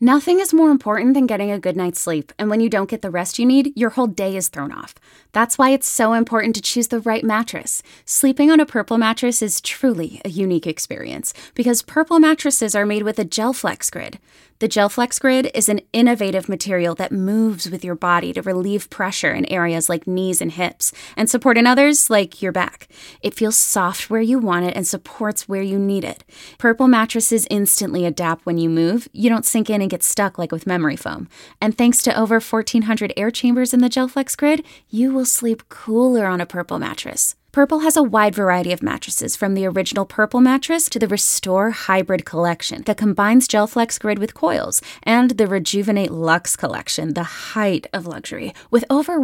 Nothing is more important than getting a good night's sleep, and when you don't get the rest you need, your whole day is thrown off. That's why it's so important to choose the right mattress. Sleeping on a Purple mattress is truly a unique experience, because Purple mattresses are made with a GelFlex Grid. The GelFlex Grid is an innovative material that moves with your body to relieve pressure in areas like knees and hips, and support in others like your back. It feels soft where you want it and supports where you need it. Purple mattresses instantly adapt when you move. You don't sink in and get stuck like with memory foam. And thanks to over 1,400 air chambers in the GelFlex Grid, you will sleep cooler on a Purple mattress. Purple has a wide variety of mattresses, from the original Purple mattress to the Restore Hybrid collection that combines GelFlex Grid with coils, and the Rejuvenate Luxe collection, the height of luxury, with over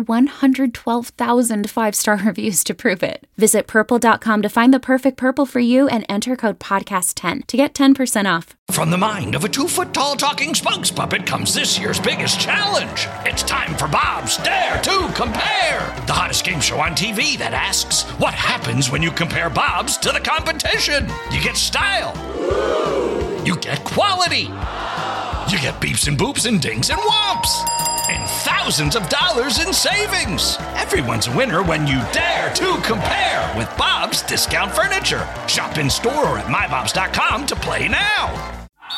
112,000 five-star reviews to prove it. Visit purple.com to find the perfect Purple for you and enter code podcast10 to get 10% off. From the mind of a 2-foot-tall talking spokes puppet comes this year's biggest challenge. It's time for Bob's Dare to Compare, the hottest game show on TV that asks, what happens when you compare Bob's to the competition? You get style. You get quality. You get beeps and boops and dings and whomps. And thousands of dollars in savings. Everyone's a winner when you dare to compare with Bob's Discount Furniture. Shop in store or at mybobs.com to play now.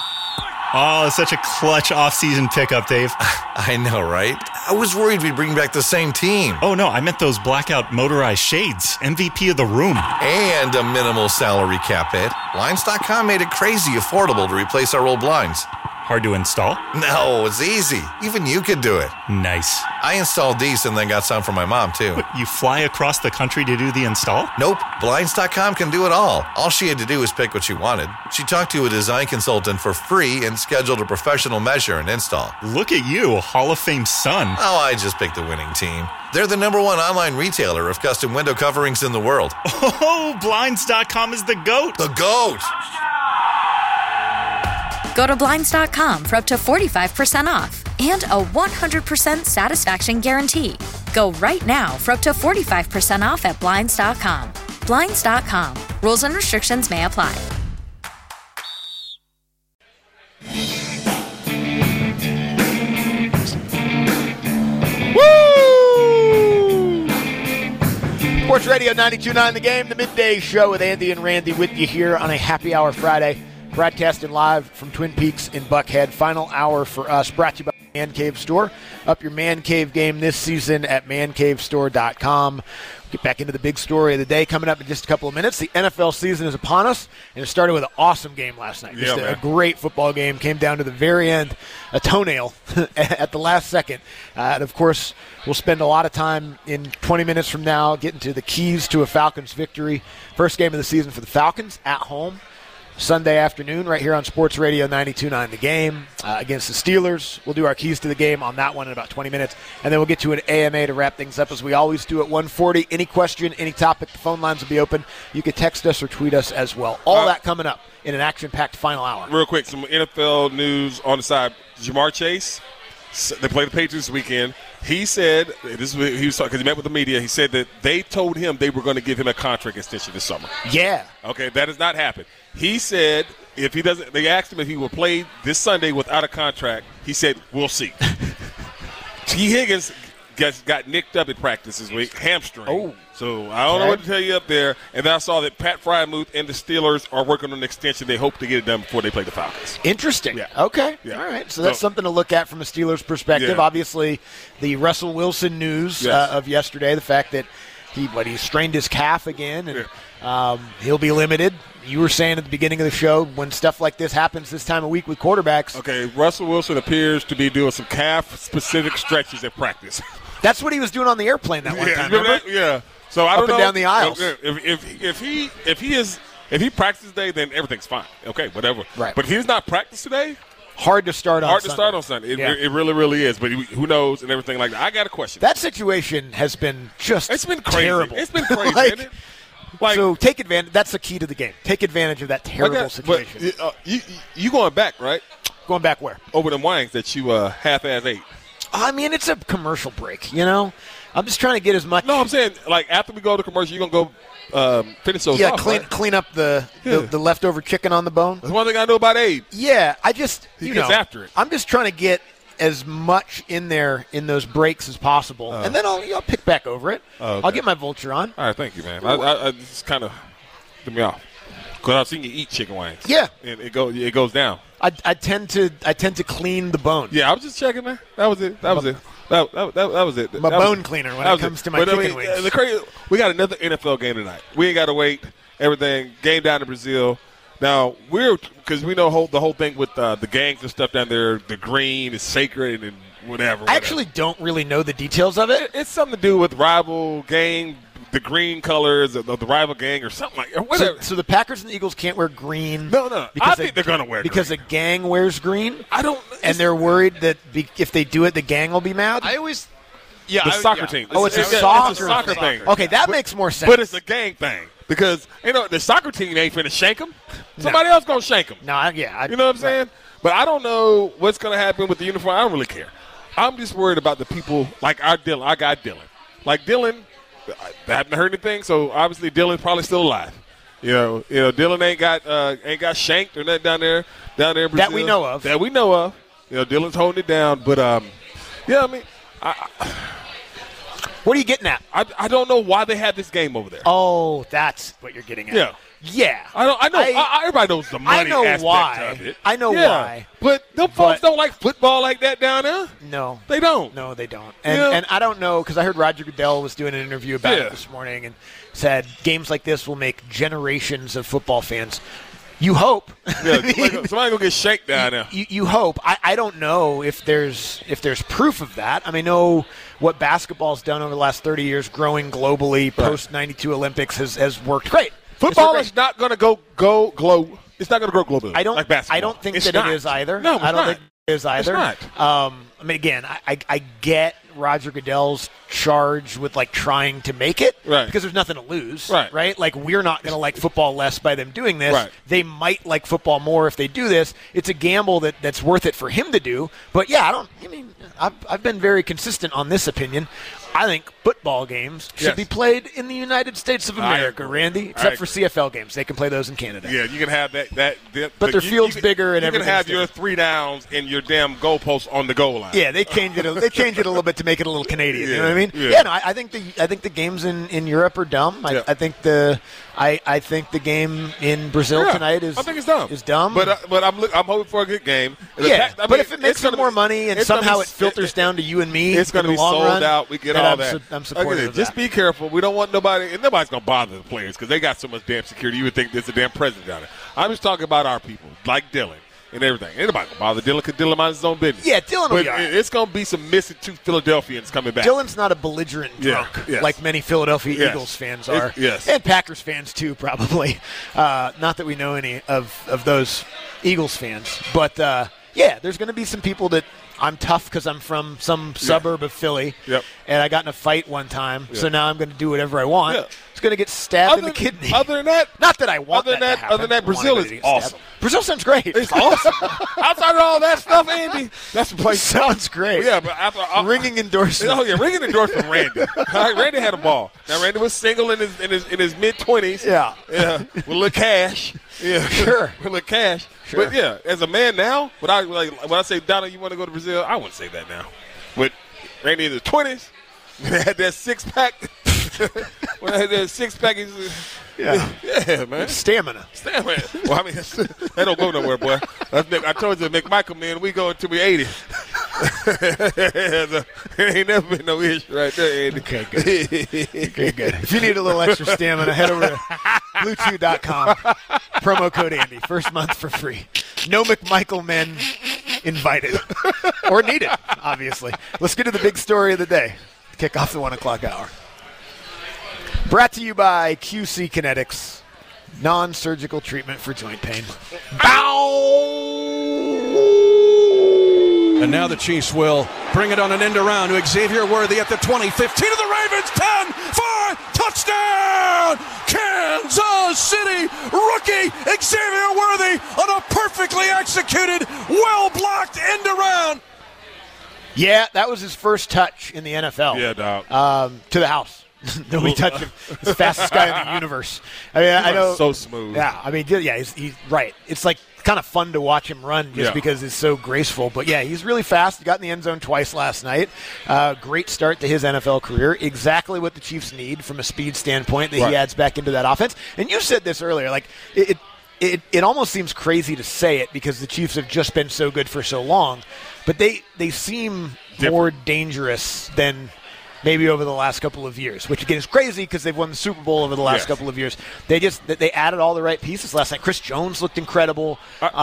Oh, such a clutch off-season pickup, Dave. I know, right? I was worried we'd bring back the same team. Oh, no, I meant those blackout motorized shades. MVP of the room. And a minimal salary cap hit. Blinds.com made it crazy affordable to replace our old blinds. Hard to install? No, it's easy. Even you could do it. Nice. I installed these and then got some for my mom, too. What, you fly across the country to do the install? Nope. Blinds.com can do it all. All she had to do was pick what she wanted. She talked to a design consultant for free and scheduled a professional measure and install. Look at you, Hall of Fame son. Oh, I just picked the winning team. They're the #1 online retailer of custom window coverings in the world. Oh, Blinds.com is the GOAT. The GOAT! Go to Blinds.com for up to 45% off and a 100% satisfaction guarantee. Go right now for up to 45% off at Blinds.com. Blinds.com. Rules and restrictions may apply. Woo! Sports Radio 92.9 The Game, the midday show with Andy and Randy with you here on a happy hour Friday. Broadcasting live from Twin Peaks in Buckhead. Final hour for us, brought to you by Man Cave Store. Up your Man Cave game this season at mancavestore.com. Get back into the big story of the day coming up in just a couple of minutes. The NFL season is upon us, and it started with an awesome game last night. Just a great football game. Came down to the very end, a toenail at the last second. And, of course, we'll spend a lot of time in 20 minutes from now getting to the keys to a Falcons victory. First game of the season for the Falcons at home. Sunday afternoon right here on Sports Radio 92.9 The Game against the Steelers. We'll do our keys to the game on that one in about 20 minutes, and then we'll get to an AMA to wrap things up as we always do at 1:40. Any question, any topic, the phone lines will be open. You can text us or tweet us as well. All that coming up in an action-packed final hour. Real quick, some NFL news on the side. Jamar Chase, they played the Patriots this weekend. He said, this is what he was talking, because he met with the media, he said that they told him they were going to give him a contract extension this summer. Yeah. Okay, that has not happened. He said if he doesn't, they asked him if he will play this Sunday without a contract. He said, we'll see. T. Higgins got nicked up at practice this week, hamstring. Oh. So I don't know what to tell you up there. And then I saw that Pat Freiermuth and the Steelers are working on an extension. They hope to get it done before they play the Falcons. Interesting. Yeah. Okay. Yeah. All right. So that's something to look at from a Steelers perspective. Yeah. Obviously, the Russell Wilson news of yesterday, the fact that he strained his calf again, and he'll be limited. You were saying at the beginning of the show, when stuff like this happens this time of week with quarterbacks. Okay, Russell Wilson appears to be doing some calf-specific stretches at practice. That's what he was doing on the airplane that one time. Remember that? Yeah. So I don't know. Up and down the aisles. If he practices today, then everything's fine. Okay, whatever. Right. But if he's not practiced today, hard to start on Sunday. It really, really is. But who knows and everything like that. I got a question. That situation has been it's been crazy. Terrible. It's been crazy, isn't it? So take advantage. That's the key to the game. Take advantage of that terrible situation. But you going back, right? Going back where? Over them wings that you half-ass ate. I mean, it's a commercial break, you know? I'm just trying to get as much. No, I'm saying, like, after we go to commercial, you're going to go finish those off, clean up the leftover chicken on the bone. That's one thing I know about Abe. Yeah, I just, he gets after it. I'm just trying to get as much in there in those breaks as possible, and then I'll pick back over it. Okay. I'll get my vulture on. All right, thank you, man. I just kind of threw me off because I've seen you eat chicken wings. Yeah, and it goes down. I tend to clean the bone. Yeah, I was just checking, man. That was it. That was it. My bone cleaner when it comes to my chicken wings. We got another NFL game tonight. We ain't got to wait. Everything. Game down in Brazil. Now, because we know the whole thing with the gangs and stuff down there, the green is sacred and whatever. I actually don't really know the details of it. It's something to do with rival gang, the green colors of the rival gang or something like that. Whatever. So the Packers and the Eagles can't wear green? No. I think they're going to wear green. Because a gang wears green? I don't. And they're worried that if they do it, the gang will be mad? The soccer team. Oh, it's a soccer thing. Okay, that makes more sense. But it's a gang thing. Because, the soccer team ain't finna shank them. Somebody else going to shank them. No, you know what I'm saying? But I don't know what's going to happen with the uniform. I don't really care. I'm just worried about the people like our guy Dylan. Like Dylan, I haven't heard anything, so obviously Dylan's probably still alive. You know, Dylan ain't got shanked or nothing down there in Brazil. That we know of. Dylan's holding it down. But, what are you getting at? I don't know why they had this game over there. Oh, that's what you're getting at. Yeah. I know. Everybody knows the money aspect of it. I know why. But them folks don't like football like that down there. No. They don't. No, they don't. And I don't know, because I heard Roger Goodell was doing an interview about it this morning and said games like this will make generations of football fans. You hope. Somebody gonna get shanked down there. You hope. I don't know if there's proof of that. I mean, I know what basketball's done over the last 30 years, growing globally post '92 Olympics has worked great. Football is not going to go glow. It's not going to grow globally. Like basketball. I don't think it is either. No, I don't think it is either. It's not. I mean, again, I get Roger Goodell's charge with trying to make it, because there's nothing to lose, right? Like, we're not going to like football less by them doing this. Right. They might like football more if they do this. It's a gamble that's worth it for him to do. But yeah, I've been very consistent on this opinion. I think football games should be played in the United States of America, Randy, except for CFL games. They can play those in Canada. Yeah, you can have that but their field's bigger and everything. You can have your 3 downs and your damn goalposts on the goal line. Yeah, they changed it a little bit to make it a little Canadian. You know what I mean? Yeah, no, I think the games in Europe are dumb. I think the game in Brazil tonight is dumb. But I'm hoping for a good game. But if it makes some more money and somehow it filters down to you and me, it's going to be sold out. We get all that. I'm supportive of that. Just be careful. We don't want nobody, and nobody's going to bother the players because they got so much damn security. You would think there's a damn president down there. I'm just talking about our people, like Dylan and everything. Ain't nobody going to bother Dylan because Dylan minds his own business. Yeah, Dylan will be all right. It's going to be some missing 2 Philadelphians coming back. Dylan's not a belligerent drunk like many Philadelphia Eagles fans are. And Packers fans, too, probably. Not that we know any of those Eagles fans. But, there's going to be some people that I'm tough because I'm from some suburb of Philly, and I got in a fight one time, so now I'm going to do whatever I want. It's going to get stabbed in the kidney. Other than that, not that I want that to happen. Other than that, Brazil is awesome. Brazil sounds great. It's awesome. Outside of all that stuff, Andy, that's the place. Sounds great. Yeah, but after ringing endorsement. Oh yeah, ringing endorsement from Randy. Randy had a ball. Now Randy was single in his mid-20s. Yeah, with a little cash. Yeah, sure. With a little cash. Sure. But yeah, as a man now, when I say Donna, you want to go to Brazil, I wouldn't say that now. With Randy in his 20s, had that 6-pack. When I had that 6-pack, yeah, man. Stamina. Well, I mean, they don't go nowhere, boy. I told you, McMichael, man, we go until we 80. There ain't never been no issue right there, Andy. Okay, good. If you need a little extra stamina, head over to BlueChew.com. Promo code Andy. First month for free. No McMichael men invited. Or needed, obviously. Let's get to the big story of the day. Kick off the 1 o'clock hour. Brought to you by QC Kinetics. Non-surgical treatment for joint pain. And now the Chiefs will bring it on an end around to Xavier Worthy at the 20, 15 of the Ravens, 10, 5, touchdown! Kansas City rookie Xavier Worthy on a perfectly executed, well-blocked end around. Yeah, that was his first touch in the NFL. Yeah, dog. To the house. Nobody touched him. He's the fastest guy in the universe. I mean, I know. So smooth. Yeah, I mean, yeah, he's right. It's like kind of fun to watch him run just because he's so graceful. But yeah, he's really fast. He got in the end zone twice last night. Great start to his NFL career. Exactly what the Chiefs need from a speed standpoint that he adds back into that offense. And you said this earlier, like it almost seems crazy to say it because the Chiefs have just been so good for so long, but they seem more dangerous than maybe over the last couple of years, which again is crazy because they've won the Super Bowl over the last couple of years. They added all the right pieces last night. Chris Jones looked incredible.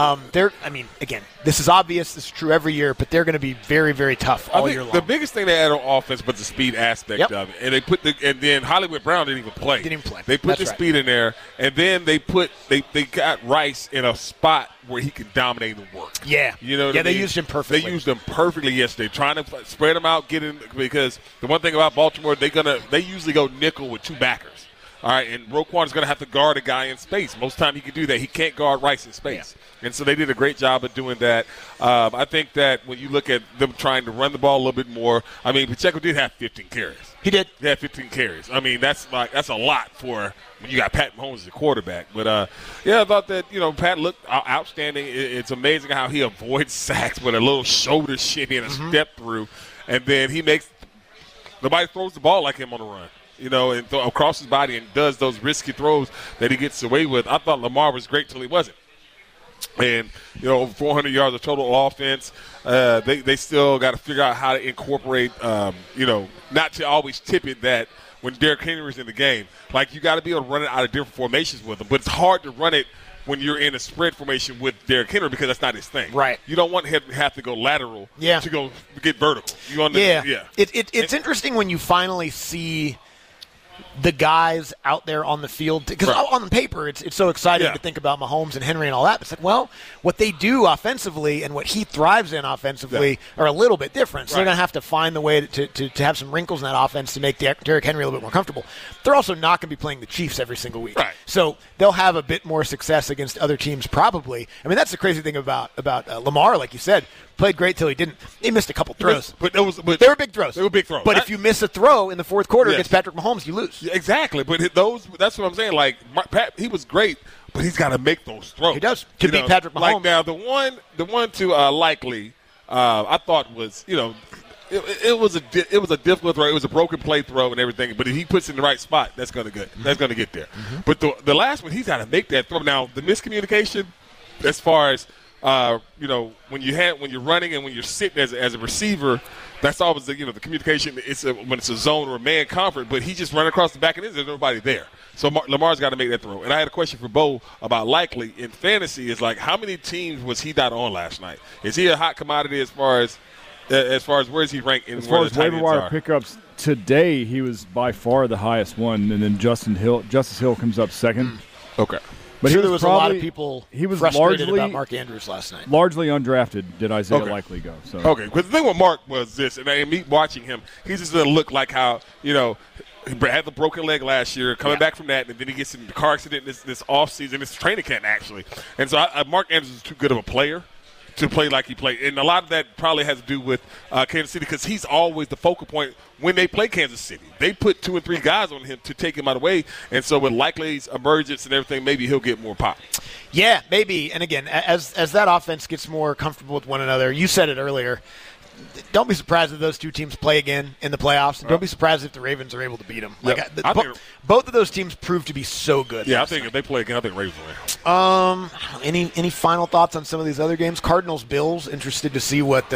Again, this is obvious. This is true every year, but they're going to be very, very tough all year long. The biggest thing they added on offense was the speed aspect of it, and then Hollywood Brown didn't even play. They put speed in there, and then they got Rice in a spot where he can dominate and work. Yeah. You know what I mean? They used him perfectly. They used him perfectly yesterday, trying to spread him out, because the one thing about Baltimore, they usually go nickel with two backers. All right, and Roquan is going to have to guard a guy in space. Most of the time he can do that. He can't guard Rice in space. Yeah. And so they did a great job of doing that. I think that when you look at them trying to run the ball a little bit more, I mean, Pacheco did have 15 carries. He did. He had 15 carries. I mean, that's a lot for when you got Pat Mahomes as a quarterback. But, I thought that, Pat looked outstanding. It's amazing how he avoids sacks with a little shoulder shimmy and a step through. And then nobody throws the ball like him on the run. And across his body and does those risky throws that he gets away with. I thought Lamar was great till he wasn't. And, over 400 yards of total offense. They still got to figure out how to incorporate, not to always tip it that when Derrick Henry's in the game. Like, you got to be able to run it out of different formations with him. But it's hard to run it when you're in a spread formation with Derrick Henry because that's not his thing. Right. You don't want him to have to go lateral to go get vertical. It's interesting when you finally see the guys out there on the field, because on paper it's so exciting to think about Mahomes and Henry and all that. But it's like, well, what they do offensively and what he thrives in offensively are a little bit different. So they're going to have to find the way to have some wrinkles in that offense to make Derrick Henry a little bit more comfortable. They're also not going to be playing the Chiefs every single week. Right. So they'll have a bit more success against other teams probably. I mean, that's the crazy thing about Lamar, like you said. Played great till he didn't. He missed a couple throws. But they were big throws. They were big throws. But if you miss a throw in the fourth quarter against Patrick Mahomes, you lose. Exactly. But that's what I'm saying. Like, Pat, he was great, but he's got to make those throws. He does. To beat Patrick Mahomes. Like now, the one to Likely, I thought was, it was a difficult throw. It was a broken play throw and everything. But if he puts it in the right spot, that's going to get there. Mm-hmm. But the last one, he's got to make that throw. Now, the miscommunication, as far as when you're running and when you're sitting as a receiver, that's always the communication. When it's a zone or a man conference, but he just running across the back of it. There's nobody there. So Lamar's got to make that throw. And I had a question for Bo about Likely in fantasy. Is like, how many teams was he not on last night? Is he a hot commodity as far as where is he ranked? As far as waiver wire pickups today, he was by far the highest one, and then Justice Hill comes up second. Okay. But there was a lot of people frustrated about Mark Andrews last night. Largely undrafted did Isaiah Likely go. So. Okay, because the thing with Mark was this, and me watching him, he just doesn't look like how, he had the broken leg last year, coming back from that, and then he gets in the car accident this offseason, this training camp actually. And so Mark Andrews is too good of a player to play like he played. And a lot of that probably has to do with Kansas City because he's always the focal point when they play Kansas City. They put 2 and 3 guys on him to take him out of the way. And so with Likely's emergence and everything, maybe he'll get more pop. Yeah, maybe. And again, as that offense gets more comfortable with one another, you said it earlier, don't be surprised if those two teams play again in the playoffs. And don't be surprised if the Ravens are able to beat them. Yep. Both of those teams proved to be so good. Yeah, I think if they play again, I think Ravens will win. Any final thoughts on some of these other games? Cardinals, Bills. Interested to see what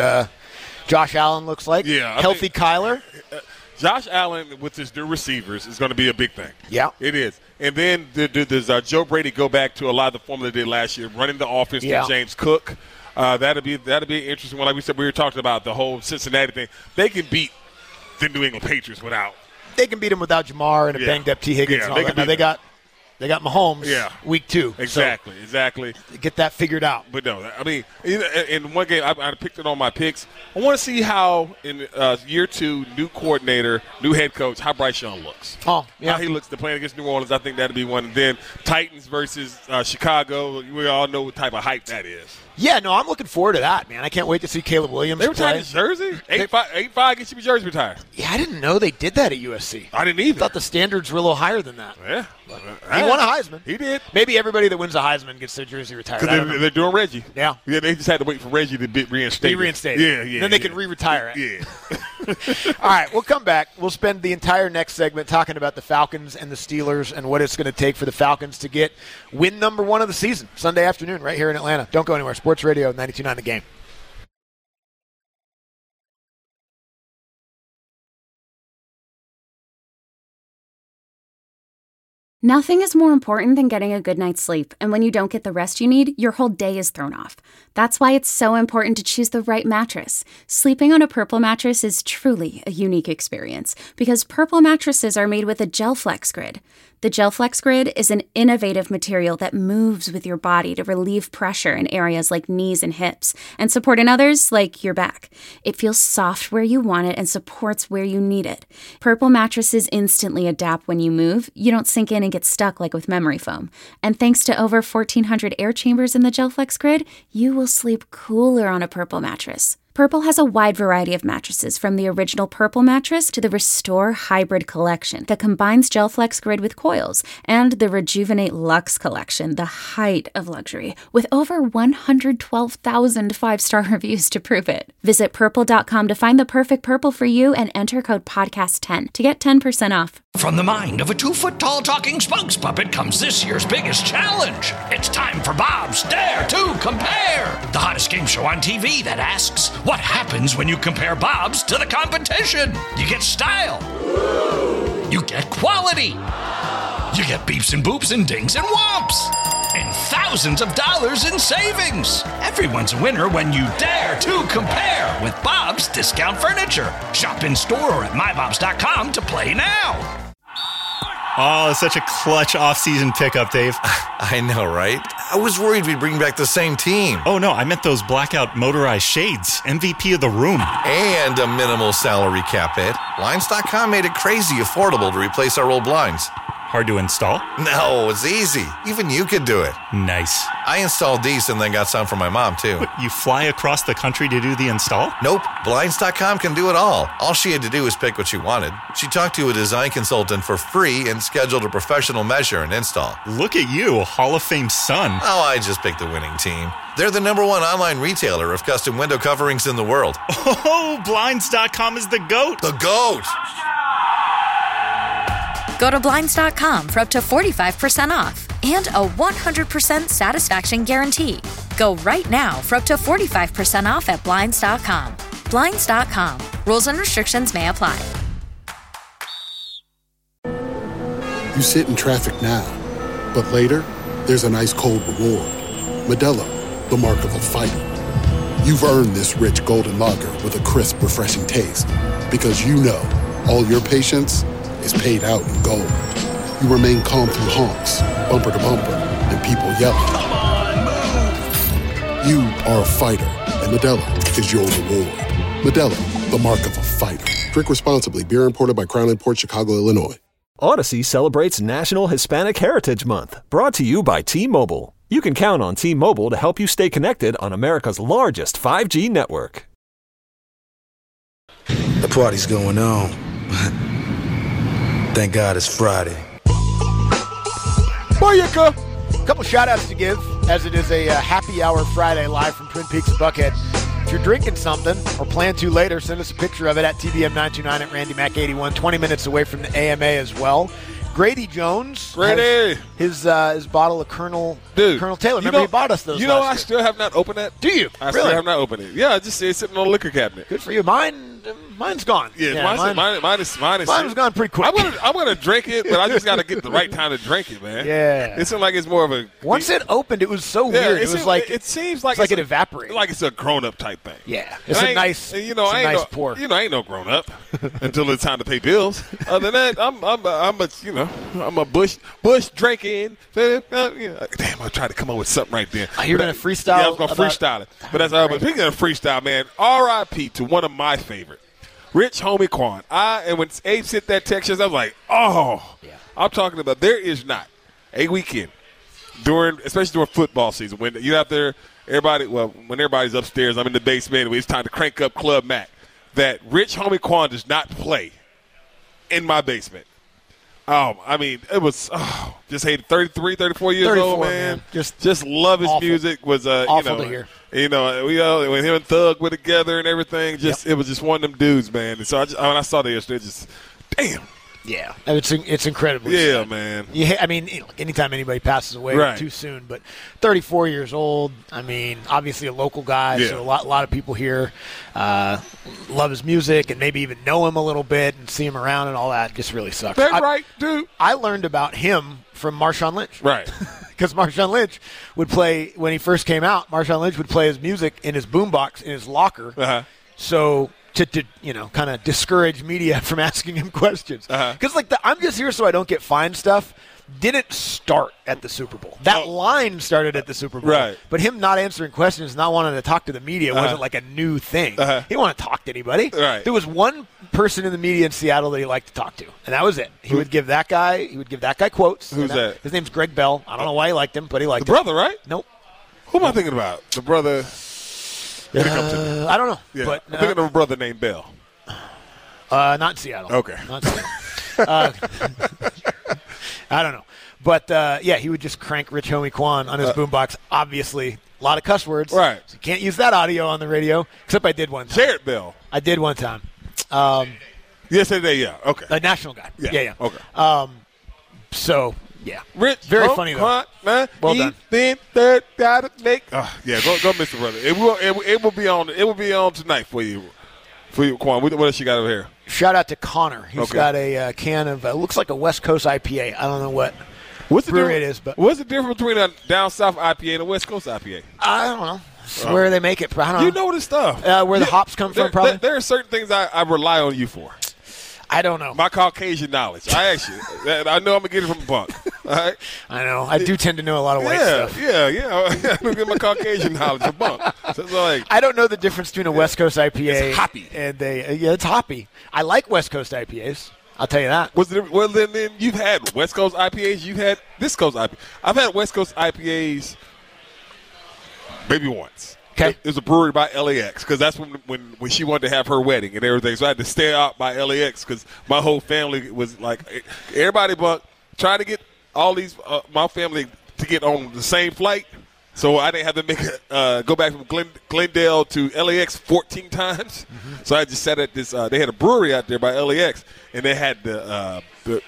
Josh Allen looks like. Yeah, healthy Kyler. Josh Allen with his new receivers is going to be a big thing. Yeah, it is. And then does Joe Brady go back to a lot of the formula they did last year, running the offense to James Cook? That'll be an interesting one. Like we said, we were talking about the whole Cincinnati thing. They can beat the New England Patriots without. They can beat them without Jamar and a banged up T. Higgins. And all that. Now they got Mahomes. Week 2. Exactly. Get that figured out. But no, I mean, in one game, I picked it on my picks. I want to see how in year 2, new coordinator, new head coach, how Bryce Young looks. Oh, yeah. How he looks to playing against New Orleans. I think that'll be one. And then Titans versus Chicago. We all know what type of hype that is. Yeah, no, I'm looking forward to that, man. I can't wait to see Caleb Williams They retired play. his jersey? 8-5 gets your jersey retired. Yeah, I didn't know they did that at USC. I didn't either. I thought the standards were a little higher than that. Yeah. He won a Heisman. He did. Maybe everybody that wins a Heisman gets their jersey retired. Because they're doing Reggie. Yeah. Yeah, they just had to wait for Reggie to be reinstated. Yeah. Then they can re-retire it. Yeah. All right, we'll come back. We'll spend the entire next segment talking about the Falcons and the Steelers and what it's going to take for the Falcons to get win number 1 of the season Sunday afternoon right here in Atlanta. Don't go anywhere. Sports Radio 92.9 The Game. Nothing is more important than getting a good night's sleep, and when you don't get the rest you need, your whole day is thrown off. That's why it's so important to choose the right mattress. Sleeping on a Purple mattress is truly a unique experience because Purple mattresses are made with a GelFlex Grid. The GelFlex Grid is an innovative material that moves with your body to relieve pressure in areas like knees and hips and support in others like your back. It feels soft where you want it and supports where you need it. Purple mattresses instantly adapt when you move. You don't sink in and get stuck like with memory foam. And thanks to over 1,400 air chambers in the GelFlex Grid, you will sleep cooler on a Purple mattress. Purple has a wide variety of mattresses, from the original Purple mattress to the Restore Hybrid collection that combines GelFlex Grid with coils, and the Rejuvenate Luxe collection, the height of luxury, with over 112,000 five-star reviews to prove it. Visit purple.com to find the perfect Purple for you and enter code podcast10 to get 10% off. From the mind of a 2-foot-tall talking spokes puppet comes this year's biggest challenge. It's time for Bob's Dare to Compare, the hottest game show on TV that asks, what happens when you compare Bob's to the competition? You get style. You get quality. You get beeps and boops and dings and whomps. And thousands of dollars in savings. Everyone's a winner when you dare to compare with Bob's Discount Furniture. Shop in store or at mybobs.com to play now. Oh, such a clutch off-season pickup, Dave. I know, right? I was worried we'd bring back the same team. Oh, no, I meant those blackout motorized shades. MVP of the room. And a minimal salary cap hit. Blinds.com made it crazy affordable to replace our old blinds. Hard to install? No, it's easy. Even you could do it. Nice. I installed these and then got some for my mom, too. What, you fly across the country to do the install? Nope. Blinds.com can do it all. All she had to do was pick what she wanted. She talked to a design consultant for free and scheduled a professional measure and install. Look at you, Hall of Fame son. Oh, I just picked the winning team. They're the #1 online retailer of custom window coverings in the world. Oh, Blinds.com is the GOAT. The GOAT! Go to Blinds.com for up to 45% off and a 100% satisfaction guarantee. Go right now for up to 45% off at Blinds.com. Blinds.com. Rules and restrictions may apply. You sit in traffic now, but later, there's an ice-cold reward. Modelo, the mark of a fighter. You've earned this rich golden lager with a crisp, refreshing taste. Because you know, all your patience is paid out in gold. You remain calm through honks, bumper to bumper, and people yelling. Come on, move! You are a fighter, and Modelo is your reward. Modelo, the mark of a fighter. Drink responsibly. Beer imported by Crown Imports, Chicago, Illinois. Odyssey celebrates National Hispanic Heritage Month, brought to you by T-Mobile. You can count on T-Mobile to help you stay connected on America's largest 5G network. The party's going on. Thank God it's Friday. Booyaka! A couple shout-outs to give, as it is a happy hour Friday live from Twin Peaks and Buckhead. If you're drinking something or plan to later, send us a picture of it at TBM929 at RandyMac81, 20 minutes away from the AMA as well. Grady Jones, Grady, his bottle of Colonel Taylor. Remember, he bought us those. You know, last I year. still have not opened that. Do you? I really? still have not opened it. Yeah, it's sitting on the liquor cabinet. Good for you. Mine's gone. Yeah, mine is. Mine's gone pretty quick. I'm gonna drink it, but I just got to get the right time to drink it, man. Yeah. It seemed like it's more of a. Once it opened, it was so weird. It was like it seems like it's it evaporated. Like it's a grown up type thing. Yeah, it's a nice. You know, I ain't pour. You know, I ain't no grown up until it's time to pay bills. Other than that, I'm a bush drinking. Damn, I tried to come up with something right there. You're gonna freestyle. Yeah, I was gonna freestyle it. But that's but speaking of freestyle, man, R.I.P. to one of my favorite. Rich Homie Quan. And when Abe sent that text, I was like, oh. Yeah. I'm talking about there is not a weekend, especially during football season, when you're out there when everybody's upstairs, I'm in the basement, and it's time to crank up Club Mac, that Rich Homie Quan does not play in my basement. I mean, it was just hated 33, 34 years old, man. Just love his music. Was awful to hear. When him and Thug were together and everything, it was just one of them dudes, man. And so when I saw that yesterday, just damn. Yeah, it's incredibly sad. Man. Yeah, I mean, anytime anybody passes away too soon, but 34 years old. I mean, obviously a local guy, so a lot of people here love his music and maybe even know him a little bit and see him around and all that. Just really sucks. That's right, dude. I learned about him from Marshawn Lynch, right? Because Marshawn Lynch would play when he first came out. Marshawn Lynch would play his music in his boombox in his locker. So. To kind of discourage media from asking him questions. Because, I'm just here so I don't get fined stuff didn't start at the Super Bowl. That line started at the Super Bowl. Right. But him not answering questions, not wanting to talk to the media wasn't like a new thing. He didn't want to talk to anybody. Right. There was one person in the media in Seattle that he liked to talk to, and that was it. He would give that guy quotes. Who's that? His name's Greg Bell. I don't know why he liked him, but he liked him. The brother, right? Nope. Who am I thinking about? The brother... I don't know. Yeah. But, I'm thinking of a brother named Bell. Not in Seattle. Okay. Not in Seattle. I don't know. But, he would just crank Rich Homie Quan on his boombox. Obviously, a lot of cuss words. Right. So you can't use that audio on the radio, except I did one time. Jared Bell. I did one time. Yesterday, yeah. Okay. A national guy. Yeah. Okay. Yeah. Rich, very funny though. Man. Well done. Gotta make. Go, Mr. Brother. It will be on. It will be on tonight for you, Quan. What else you got over here? Shout out to Connor. He's got a can of looks like a West Coast IPA. I don't know what brewery it is, but what's the difference between a down south IPA and a West Coast IPA? I don't know. It's where they make it. I don't know. You know this stuff. Where the hops come from, probably. There are certain things I rely on you for. I don't know. My Caucasian knowledge. I actually, I know I'm going to get it from Buck. All right? I know. I do tend to know a lot of white stuff. Yeah. I'm going to get my Caucasian knowledge from Buck. So it's I don't know the difference between a West Coast IPA. It's hoppy. And it's hoppy. I like West Coast IPAs. I'll tell you that. Well, then you've had West Coast IPAs. You've had this Coast IPA. I've had West Coast IPAs maybe once. Okay. It was a brewery by LAX because that's when she wanted to have her wedding and everything. So I had to stay out by LAX because my whole family was like, everybody but trying to get all these, my family to get on the same flight. So I didn't have to make go back from Glendale to LAX 14 times. Mm-hmm. So I just sat at this. They had a brewery out there by LAX, and they had the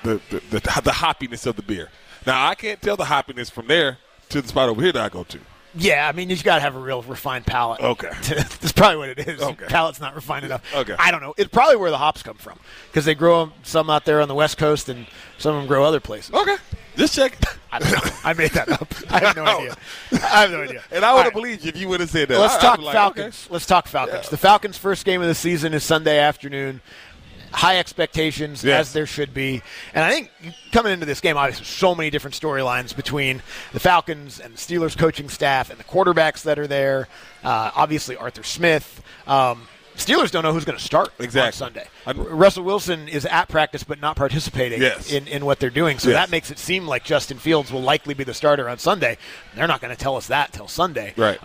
hoppiness of the beer. Now I can't tell the hoppiness from there to the spot over here that I go to. Yeah, I mean, you've got to have a real refined palate. Okay. That's probably what it is. Okay. Palate's not refined enough. Okay. I don't know. It's probably where the hops come from because they grow them some out there on the West Coast and some of them grow other places. Okay. Just check. I don't know. I made that up. I have no idea. I have no idea. And I would have believed you if you would have said that. Let's talk Falcons. Okay. Let's talk Falcons. Yeah. The Falcons' first game of the season is Sunday afternoon. High expectations, as there should be. And I think coming into this game, obviously, so many different storylines between the Falcons and the Steelers coaching staff and the quarterbacks that are there. Obviously, Arthur Smith. Steelers don't know who's going to start on Sunday. Russell Wilson is at practice but not participating in what they're doing. So that makes it seem like Justin Fields will likely be the starter on Sunday. They're not going to tell us that till Sunday. Right.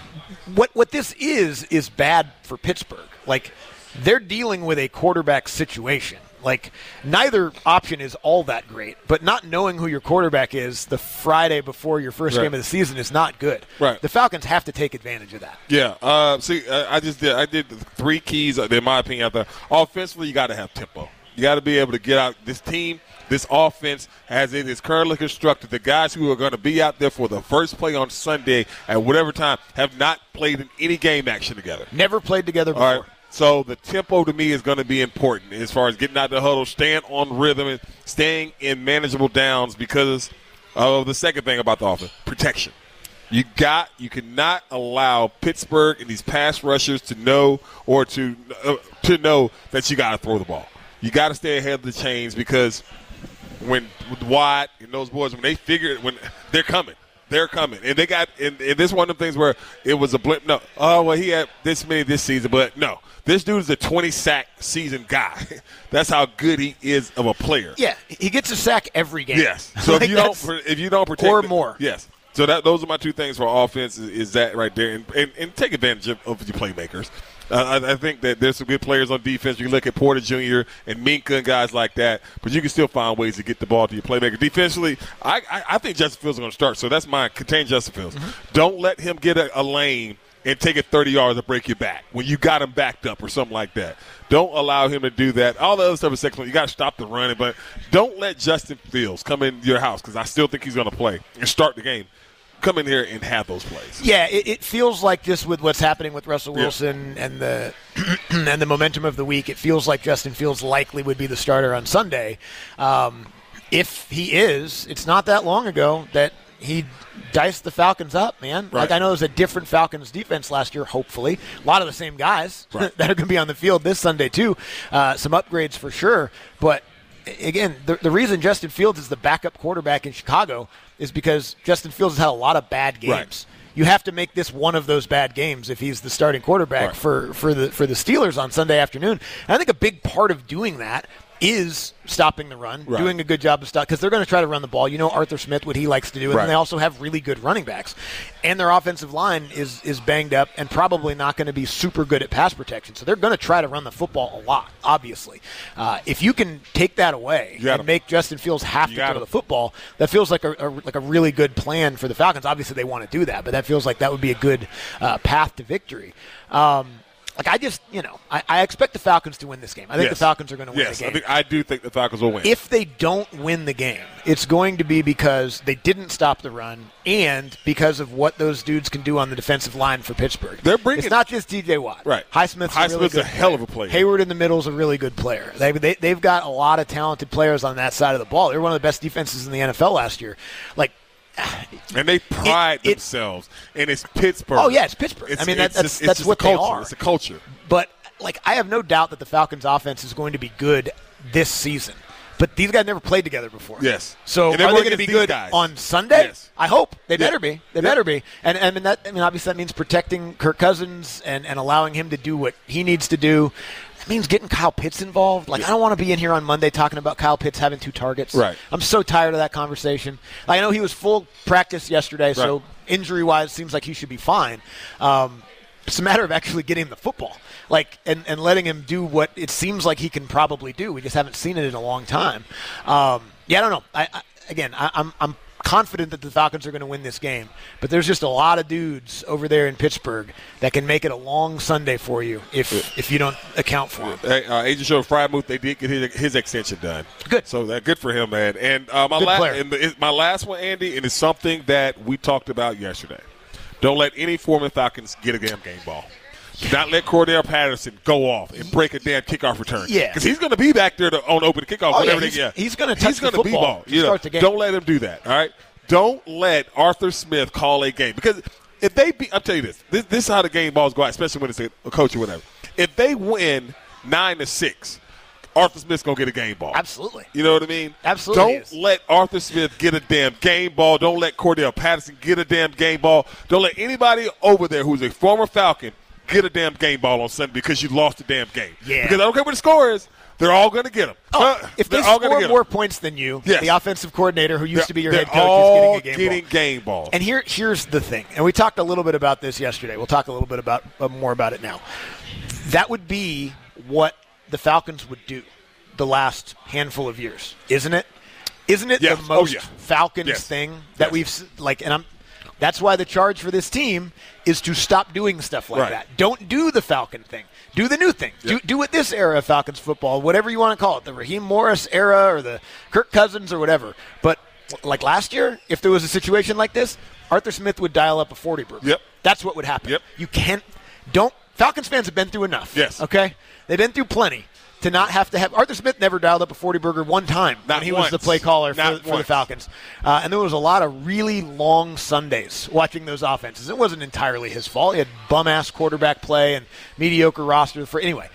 What this is bad for Pittsburgh. Like, they're dealing with a quarterback situation. Like, neither option is all that great, but not knowing who your quarterback is the Friday before your first game of the season is not good. Right. The Falcons have to take advantage of that. Yeah. I did the three keys, in my opinion, out there. Offensively, you got to have tempo. You got to be able to get out. This team, this offense, as it is currently constructed, the guys who are going to be out there for the first play on Sunday at whatever time have not played in any game action together. Never played together before. All right. So the tempo to me is going to be important as far as getting out the huddle, staying on rhythm, and staying in manageable downs because of the second thing about the offense, protection. You cannot allow Pittsburgh and these pass rushers to know to know that you got to throw the ball. You got to stay ahead of the chains because when Watt and those boys, when they're coming. They're coming. And they got – and this is one of the things where it was a blip. No. Oh, well, he had this many this season. But, no. This dude is a 20-sack season guy. That's how good he is of a player. Yeah. He gets a sack every game. Yes. So if you don't protect – or more. Yes. So those are my two things for offense is that right there, and take advantage of your playmakers. I think that there's some good players on defense. You can look at Porter Jr. and Minka and guys like that, but you can still find ways to get the ball to your playmaker. Defensively, I think Justin Fields is going to start, so that's mine. Contain Justin Fields. Mm-hmm. Don't let him get a lane and take it 30 yards to break your back when you got him backed up or something like that. Don't allow him to do that. All the other stuff is second. You got to stop the running, but don't let Justin Fields come in your house, because I still think he's going to play and start the game. Come in here and have those plays. Yeah, it feels like just with what's happening with Russell Wilson and the and the momentum of the week, it feels like Justin Fields likely would be the starter on Sunday. If he is, it's not that long ago that he diced the Falcons up, man. Right. Like, I know it was a different Falcons defense last year, hopefully. A lot of the same guys that are going to be on the field this Sunday, too. Some upgrades for sure. But, again, the reason Justin Fields is the backup quarterback in Chicago is because Justin Fields has had a lot of bad games. Right. You have to make this one of those bad games if he's the starting quarterback for the Steelers on Sunday afternoon. And I think a big part of doing that is stopping the run, doing a good job of because they're going to try to run the ball. You know Arthur Smith, what he likes to do, and they also have really good running backs. And their offensive line is banged up and probably not going to be super good at pass protection. So they're going to try to run the football a lot, obviously. If you can take that away and make Justin Fields have to throw the football, that feels like a really good plan for the Falcons. Obviously, they want to do that, but that feels like that would be a good path to victory. I expect the Falcons to win this game. I think the Falcons are going to win the game. I do think the Falcons will win. If they don't win the game, it's going to be because they didn't stop the run and because of what those dudes can do on the defensive line for Pittsburgh. It's not just T.J. Watt. Right. Highsmith's a hell of a player. Hayward in the middle is a really good player. They've got a lot of talented players on that side of the ball. They were one of the best defenses in the NFL last year. And they pride themselves, and it's Pittsburgh. Oh, yeah, it's Pittsburgh. That's what they are. It's a culture. But, I have no doubt that the Falcons' offense is going to be good this season. But these guys never played together before. Yes. So are they going to be good on Sunday? Yes. I hope. They better be. They better be. And obviously that means protecting Kirk Cousins and allowing him to do what he needs to do. Means getting Kyle Pitts involved. I don't want to be in here on Monday talking about Kyle Pitts having 2 targets. Right. I'm so tired of that conversation. I know he was full practice yesterday, so injury-wise seems like he should be fine. It's a matter of actually getting him the football, and letting him do what it seems like he can probably do. We just haven't seen it in a long time. I don't know. I'm confident that the Falcons are going to win this game, but there's just a lot of dudes over there in Pittsburgh that can make it a long Sunday for you if you don't account for them. Agent Joe Frymuth, they did get his extension done. Good. So good for him, man. And my last one, Andy, and it's something that we talked about yesterday. Don't let any former Falcons get a damn game ball. Do not let Cordell Patterson go off and break a damn kickoff return. Yeah. Because he's going to be back there on open kickoff. He's going to touch the football to start the game. Don't let him do that, all right? Don't let Arthur Smith call a game. Because if they beat – I'll tell you this. This is how the game balls go out, especially when it's a coach or whatever. If they win 9-6, Arthur Smith's going to get a game ball. Absolutely. You know what I mean? Absolutely. Don't let Arthur Smith get a damn game ball. Don't let Cordell Patterson get a damn game ball. Don't let anybody over there who's a former Falcon get a damn game ball on Sunday because you lost the damn game. Yeah. Because I don't care what the score is, they're all going to get them. If they score more points than you, the offensive coordinator who used to be your head coach is getting a game ball. And here's the thing, and we talked a little bit about this yesterday. We'll talk a little bit about more about it now. That would be what the Falcons would do the last handful of years, isn't it? Isn't it the most Falcons thing that we've that's why the charge for this team is to stop doing stuff like that. Don't do the Falcon thing. Do the new thing. Yep. Do it this era of Falcons football, whatever you want to call it, the Raheem Morris era or the Kirk Cousins or whatever. But like last year, if there was a situation like this, Arthur Smith would dial up a 40 burger. Yep. That's what would happen. Yep. You can't – Falcons fans have been through enough. Yes. Okay? They've been through plenty to not have to have – Arthur Smith never dialed up a 40 burger one time when he was the play caller for the Falcons. And there was a lot of really long Sundays watching those offenses. It wasn't entirely his fault. He had bum-ass quarterback play and mediocre roster. Anyway,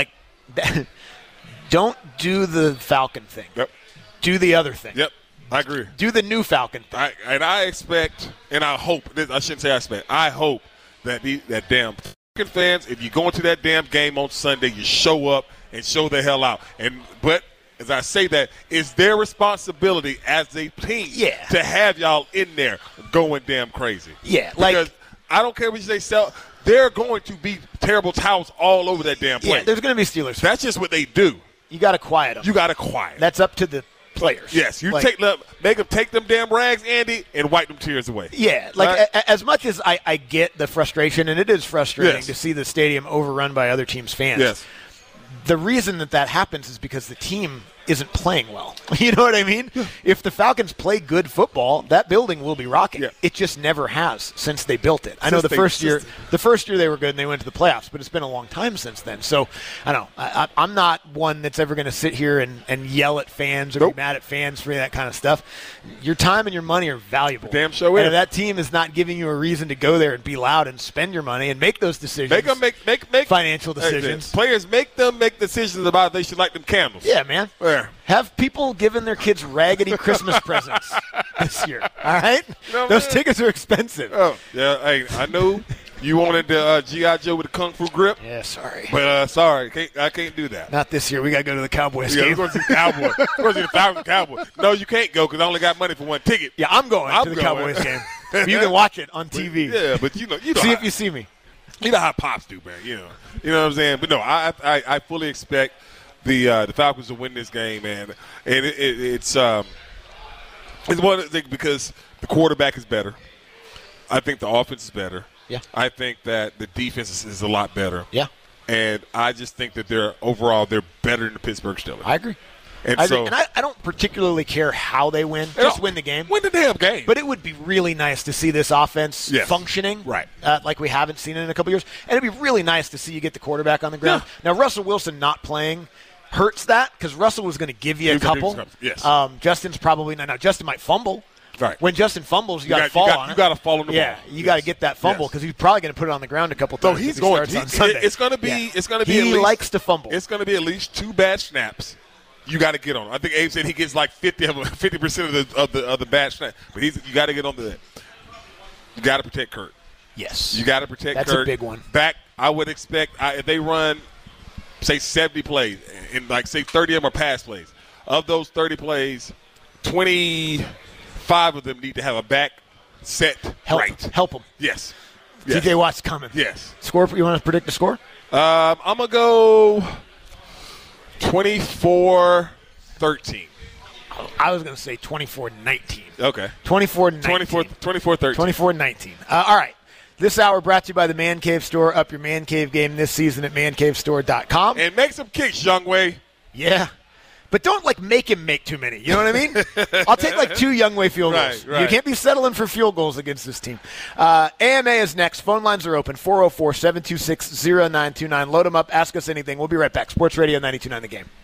don't do the Falcon thing. Yep. Do the other thing. Yep. I agree. Do the new Falcon thing. I expect, and I hope – I shouldn't say I expect. I hope that that damn Falcon fans, if you go into that damn game on Sunday, you show up and show the hell out. But as I say that, it's their responsibility as a team to have y'all in there going damn crazy. Yeah, because I don't care what you say, they're going to be terrible towels all over that damn place. Yeah, there's going to be Steelers. That's just what they do. You got to quiet them. You got to quiet them. That's up to the players. Yes, you make them take them damn rags, Andy, and wipe them tears away. Yeah, as much as I get the frustration, and it is frustrating to see the stadium overrun by other teams' fans. Yes. The reason that happens is because the team isn't playing well. You know what I mean? If the Falcons play good football, that building will be rocking. Yeah. It just never has since they built it. I know the first year they were good and they went to the playoffs, but it's been a long time since then. So I don't know. I'm not one that's ever going to sit here and yell at fans or be mad at fans for that kind of stuff. Your time and your money are valuable. Damn show and is. if that team is not giving you a reason to go there and be loud and spend your money and make those decisions, Make them make financial decisions. Players make them make decisions about they should like them candles. Yeah, man. Where? Have people giving their kids raggedy Christmas presents this year, all right? Those tickets are expensive. Oh, yeah. Hey, I know you wanted the G.I. Joe with the Kung Fu grip. Yeah, sorry. But sorry, I can't do that. Not this year. We got to go to the Cowboys Yeah, game. we're going to see the Cowboys. We're going to see the Falcons Cowboys. No, you can't go because I only got money for one ticket. Yeah, I'm going to the Cowboys game. You can watch it on TV. Yeah, but you know see if you see me. You know how Pops do, man. You know what I'm saying. But no, I fully expect the Falcons to win this game, man. And it's one of the things because the quarterback is better. I think the offense is better. Yeah. I think that the defense is a lot better. Yeah. And I just think that they're better than the Pittsburgh Steelers. I agree. And I don't particularly care how they win. Just win the game. Win the damn game. But it would be really nice to see this offense functioning like we haven't seen it in a couple years. And it'd be really nice to see you get the quarterback on the ground. Yeah. Now, Russell Wilson not playing hurts that because Russell was going to give you a couple. Yes. Justin's probably not. Now, Justin might fumble. Right. When Justin fumbles, you got to fall on it. You got to fall on the ball. Yeah, you got to get that fumble because he's probably going to put it on the ground a couple times. So he's going to. On Sunday. It's going to be. It's going to be. He likes to fumble. It's going to be at least 2 bad snaps. You got to get on. I think Abe said he gets like 50% of the bad snaps, but you got to get on to that. You got to protect Kurt. Yes. You got to protect Kurt. That's a big one. Back, I would expect if they run, say 70 plays, and like say 30 of them are pass plays. Of those 30 plays, 25 of them need to have a back set right. Help them. Yes. TJ Watt's coming. Yes. Score? You want to predict the score? I'm going to go 24-13. I was going to say 24-19. Okay. 24-19. 24-13. 24-19. All right. This hour brought to you by the Man Cave Store. Up your Man Cave game this season at mancavestore.com. And make some kicks, Youngway. Yeah. But don't, make him make too many. You know what I mean? I'll take, 2 Youngway field goals. Right. You can't be settling for field goals against this team. AMA is next. Phone lines are open, 404-726-0929. Load them up. Ask us anything. We'll be right back. Sports Radio 92.9 The Game.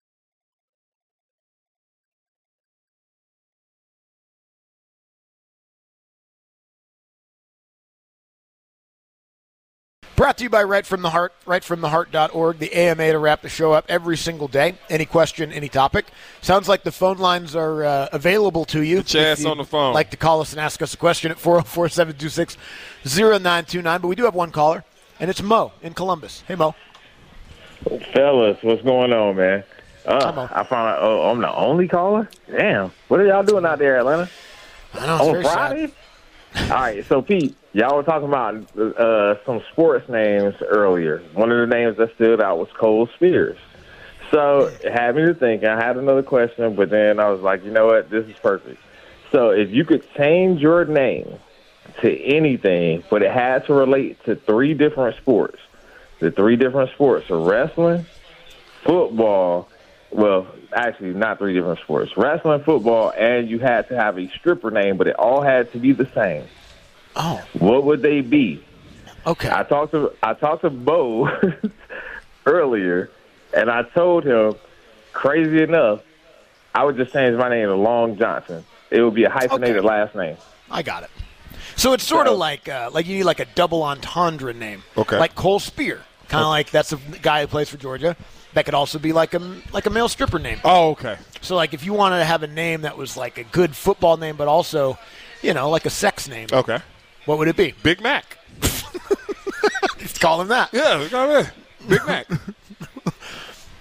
Brought to you by Right From The Heart, rightfromtheheart.org, the AMA to wrap the show up every single day. Any question, any topic. Sounds like the phone lines are available to you. Chaz on the phone. Like to call us and ask us a question at 404-726-0929. But we do have one caller, and it's Mo in Columbus. Hey, Mo. Fellas, what's going on, man? I found out I'm the only caller? Damn. What are y'all doing out there, Atlanta? I know, on Friday? All right, so, Pete, y'all were talking about some sports names earlier. One of the names that stood out was Cole Spears. So it had me to think. I had another question, but then I was like, you know what? This is perfect. So if you could change your name to anything, but it had to relate to 3 different sports, the 3 different sports are wrestling, football, well, actually not 3 different sports, wrestling, football, and you had to have a stripper name, but it all had to be the same. Oh. What would they be? Okay. I talked to Bo earlier, and I told him, crazy enough, I would just change my name to Long Johnson. It would be a hyphenated last name. I got it. So it's sort of like you need a double entendre name. Okay. Like Cole Spear. Kind of like that's a guy who plays for Georgia. That could also be like a male stripper name. Oh, okay. So if you wanted to have a name that was like a good football name, but also, like a sex name. Okay. What would it be? Big Mac. Let's call him that. Yeah, Big Mac.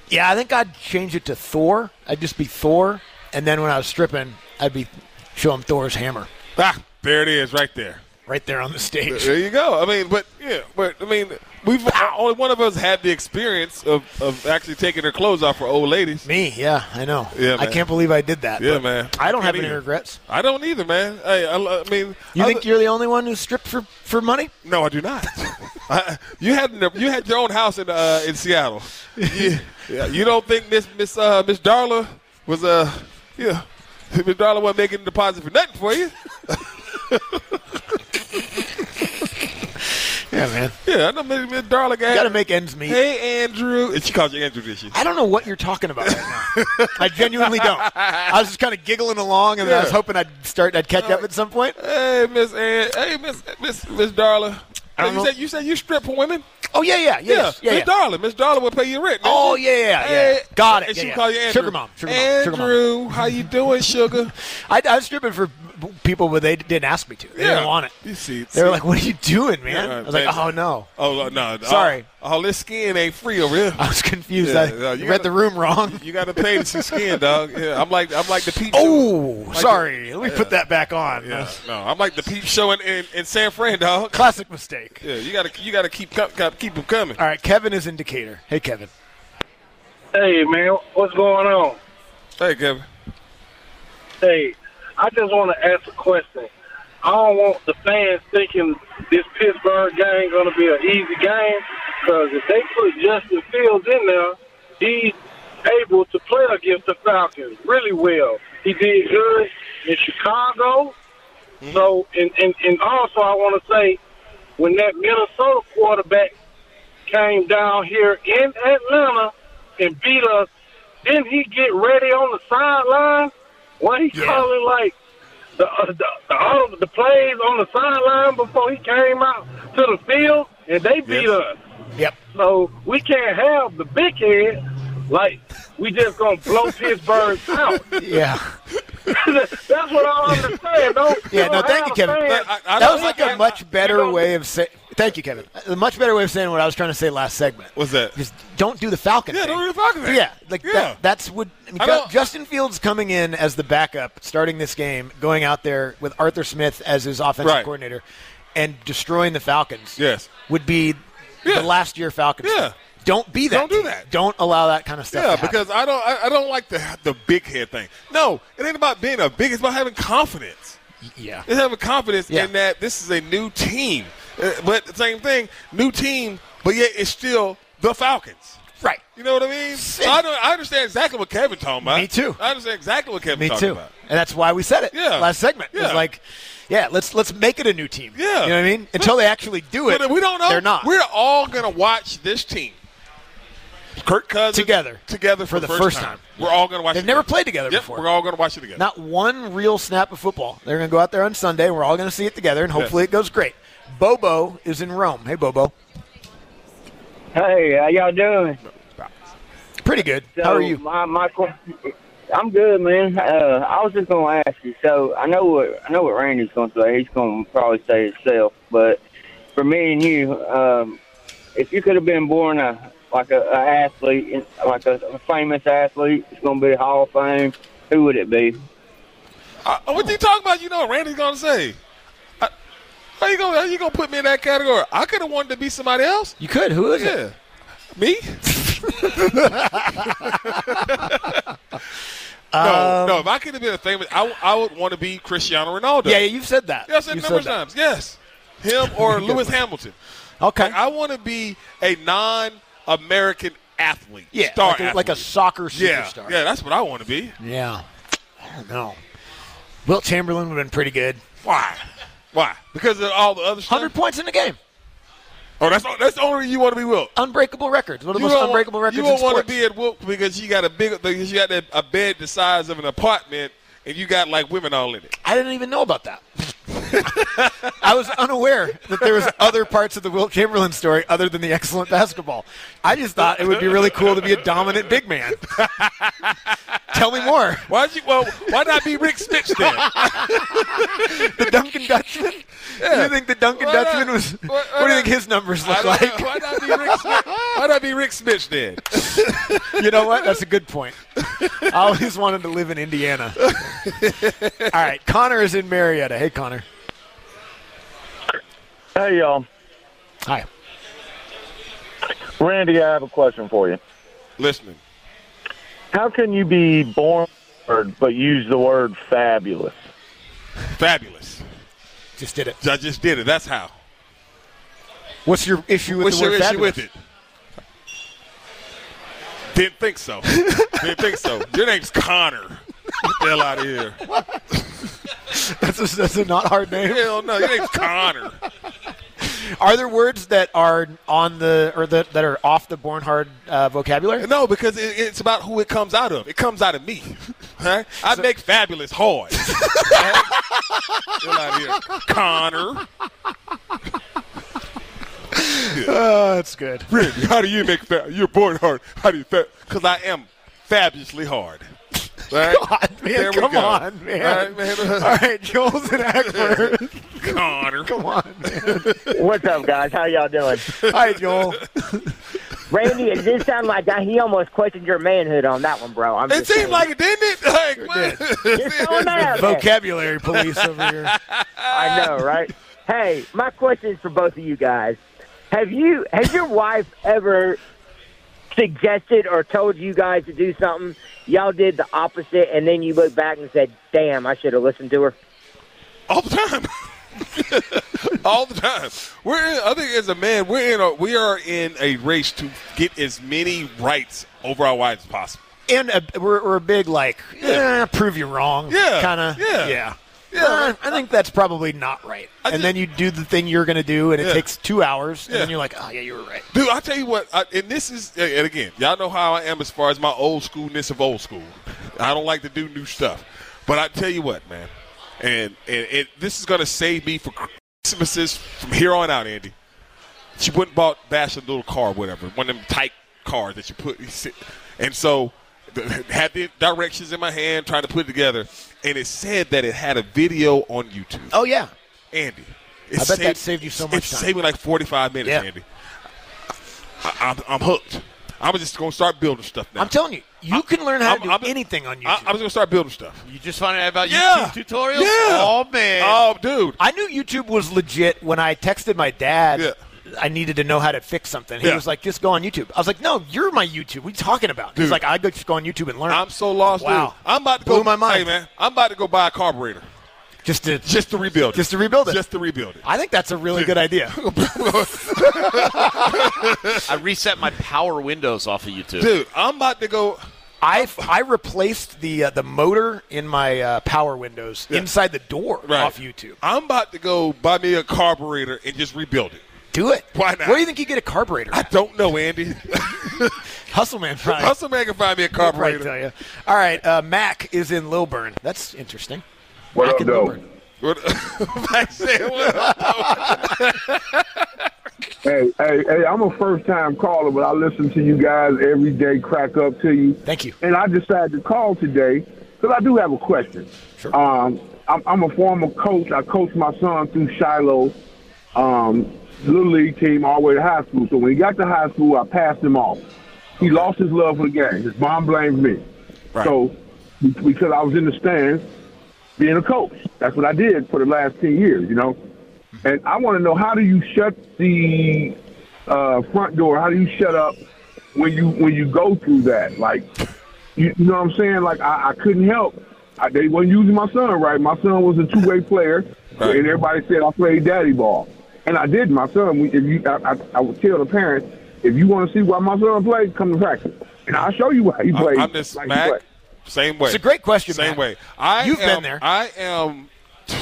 Yeah, I think I'd change it to Thor. I'd just be Thor, and then when I was stripping, I'd be showing Thor's hammer. Ah, there it is, right there. Right there on the stage. There you go. I mean, we've only one of us had the experience of actually taking their clothes off for old ladies. Me, yeah, I know. Yeah, I can't believe I did that. Yeah, man. I don't have any regrets. I don't either, man. Hey, I mean, you think you're the only one who stripped for money? No, I do not. You had your own house in Seattle. You don't think Miss Darla was Miss Darla wasn't making a deposit for nothing for you? Yeah, man. Yeah, I know Miss Darla got to make ends meet. Hey, Andrew. And she calls you Andrew, did she? I don't know what you're talking about right now. I genuinely don't. I was just kind of giggling along, and I was hoping I'd catch up at some point. Hey, Miss Darla. You said you strip for women? Oh, yeah. Miss Darla will pay you rent. Oh, yeah. Hey, got it. And she call you Andrew. Sugar mom. Andrew, how you doing, sugar? I was stripping for people, but they didn't ask me to. They didn't want it. You see, they were like, "What are you doing, man?" Yeah, I was like, "Oh no." Oh no. Sorry. All this skin ain't free over here. I was confused. I read the room wrong. You got to pay to see skin, dog. Yeah, I'm like the peep. Oh, sorry. Let me put that back on. Yeah. No, I'm like the peep show in San Fran, dog. Classic mistake. Yeah, you got to keep them coming. All right, Kevin is in Decatur. Hey, Kevin. Hey, man, what's going on? Hey, Kevin. Hey, I just want to ask a question. I don't want the fans thinking this Pittsburgh game going to be an easy game, because if they put Justin Fields in there, he's able to play against the Falcons really well. He did good in Chicago. Mm-hmm. So, and also I want to say, when that Minnesota quarterback came down here in Atlanta and beat us, didn't he get ready on the sideline? Why he calling like the plays on the sideline before he came out to the field, and they beat us. Yep. So we can't have the big head like we just gonna blow Pittsburgh out. Yeah. That's what I understand. Thank you, Kevin. That was like a much better way of saying. Thank you, Kevin. A much better way of saying what I was trying to say last segment. What's that? Just don't do the Falcon thing. Don't do the Falcon thing. Yeah, that's what. Justin Fields coming in as the backup, starting this game, going out there with Arthur Smith as his offensive coordinator, and destroying the Falcons. Yes, would be the last year Falcons. Yeah. Don't be that. Don't do that. Don't allow that kind of stuff. Yeah, to happen. because I don't like the big head thing. No, it ain't about being a big. It's about having confidence. Yeah, it's having confidence in that this is a new team. But the same thing, new team, but yet it's still the Falcons. Right. You know what I mean? So I understand exactly what Kevin's talking about. Me too. I understand exactly what Kevin's talking about. And that's why we said it last segment. Yeah. It's like, let's make it a new team. Yeah. You know what I mean? Until they actually do it, but we don't know. They're not. We're all going to watch this team. Kirk Cousins together for the first time. We're all going to watch it. They've never played together before. We're all going to watch it together. Not one real snap of football. They're going to go out there on Sunday, and we're all going to see it together, and hopefully it goes great. Bobo is in Rome. Hey, Bobo. Hey, how y'all doing? Pretty good. So how are you? I'm good, man. I was just going to ask you. So I know what Randy's going to say. He's going to probably say himself. But for me and you, if you could have been born an athlete, like a famous athlete, it's going to be a Hall of Fame, who would it be? What you talking about? You know what Randy's going to say. How you gonna put me in that category? I could have wanted to be somebody else. You could. Who is it? Me? No. If I could have been a famous, I would want to be Cristiano Ronaldo. Yeah, you've said that. Yeah, I said numerous times. Yes, him or Lewis Hamilton. Okay. Like, I want to be a non-American athlete. Yeah, star like a soccer superstar. Yeah, that's what I want to be. Yeah. I don't know. Wilt Chamberlain would have been pretty good. Why? Because of all the other stuff? 100 points in the game. Oh, that's the only reason you want to be Wilt. Unbreakable records. One of the most unbreakable records in sports. You don't want to be at Wilt because you got a bed the size of an apartment and you got like women all in it. I didn't even know about that. I was unaware that there was other parts of the Wilt Chamberlain story other than the excellent basketball. I just thought it would be really cool to be a dominant big man. Tell me more. Why not be Rick Smith then? The Duncan Dutchman? Yeah. You think the Duncan Dutchman was? What do you think his numbers look like? Why not be Rick Smith? Why not be Rick Smith then? You know what? That's a good point. I always wanted to live in Indiana. All right, Connor is in Marietta. Hey, Connor. Hey, y'all. Hi. Randy, I have a question for you. Listening. How can you be born but use the word fabulous? Fabulous. Just did it. I just did it. That's how. What's your issue with the word issue fabulous? with it? Didn't think so. Didn't think so. Your name's Connor. Get the hell out of here. That's a not hard name. Hell no. Your name's Connor. Are there words that are that are off the Born-Hard vocabulary? No, because it's about who it comes out of. It comes out of me. Right? I make fabulous hard. Get out of here, Connor. That's good. Randy, how do you make you're born hard? How do you because I am fabulously hard. Right? God, man, there we come go. on, man. All right, man. All right, Joel's in Akron. Connor. Come on, man. What's up, guys? How y'all doing? Hi, Joel. Randy, it did sound like he almost questioned your manhood on that one, bro. It seemed like it, didn't it? Like, Just throwing that out there. Vocabulary police over here. I know, right? Hey, my question is for both of you guys. Has your wife ever suggested or told you guys to do something, y'all did the opposite, and then you look back and said, damn, I should have listened to her? All the time. All the time. I think as a man, we are in a race to get as many rights over our wives as possible. And we're a big, prove you wrong. Yeah. Kind of. Yeah. I think that's probably not right. And then you do the thing you're going to do, and it takes 2 hours, and then you're like, oh, yeah, you were right. Dude, I'll tell you what, and again, y'all know how I am as far as my old schoolness of old school. I don't like to do new stuff. But I tell you what, man, and this is going to save me for Christmases from here on out, Andy. She went and bought Bash a little car, whatever, one of them tight cars that you put, and so had the directions in my hand, trying to put it together, and it said that it had a video on YouTube. Oh, yeah. Andy. I bet that saved you so much time. It saved me like 45 minutes, yeah. Andy. I'm hooked. I'm just going to start building stuff now. I'm telling you, you can learn how to do anything on YouTube. I'm just going to start building stuff. You just found out about YouTube tutorials? Yeah. Oh, man. Oh, dude. I knew YouTube was legit when I texted my dad. Yeah. I needed to know how to fix something. He was like, just go on YouTube. I was like, no, you're my YouTube. What are you talking about? He's like, I could just go on YouTube and learn. I'm so lost, wow. dude. I'm about to Blew go. my mind. Hey, man, I'm about to go buy a carburetor. Just to rebuild it. Just to rebuild it. Just to rebuild it. I think that's a really good idea. I reset my power windows off of YouTube. Dude, I'm about to go. I replaced the motor in my power windows inside the door off YouTube. I'm about to go buy me a carburetor and just rebuild it. Do it. Why not? Where do you think you get a carburetor? I don't know, Andy. Hustle Man, probably. Hustle Man can find me a carburetor. Tell you. All right, Mac is in Lilburn. That's interesting. What up, though? Mac said, what up, Hey, I'm a first-time caller, but I listen to you guys every day, crack up to you. Thank you. And I decided to call today because I do have a question. Sure. I'm a former coach. I coached my son through Shiloh Little League team all the way to high school. So when he got to high school, I passed him off. He lost his love for the game. His mom blamed me. Right. So because I was in the stands being a coach. That's what I did for the last 10 years, you know. And I want to know, how do you shut the front door? How do you shut up when you go through that? Like, you know what I'm saying? Like, I couldn't help. They weren't using my son right. My son was a two-way player, and everybody said I played daddy ball. And I did. My son, I would tell the parents, if you want to see why my son played, come to practice. And I'll show you why he played. I'm just Mac, same way. It's a great question, Same Mac. way. You've been there. I am,